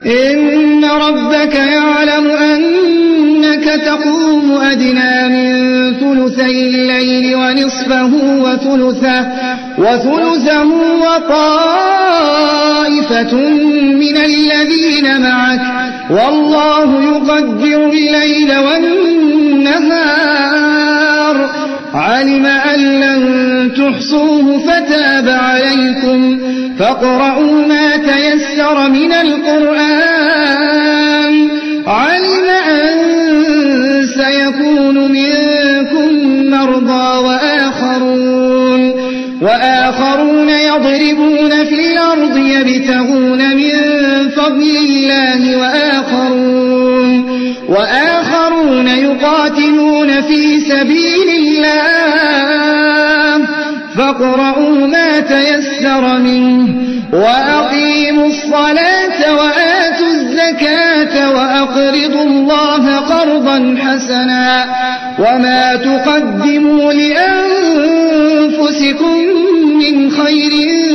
إن ربك يعلم أنك تقوم أدنى من ثلثي الليل ونصفه وثلثه وطائفة من الذين معك والله يقدر الليل والنهار علم أن لن تحصوه فتاب عليكم فاقرؤوا ما تيسر من القرآن علم أن سيكون منكم مرضى وآخرون يضربون في الأرض يبتغون من فضل الله وآخرون يقاتلون في سبيل الله فاقرؤوا ما تيسر منه وأقيموا الصلاة وآتوا الزكاة وأقرضوا الله قرضا حسنا وما تقدموا لأنفسكم من خير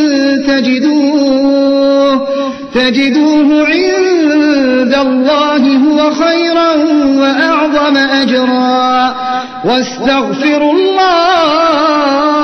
تجدوه عند الله هو خيرا وأعظم أجرا واستغفروا الله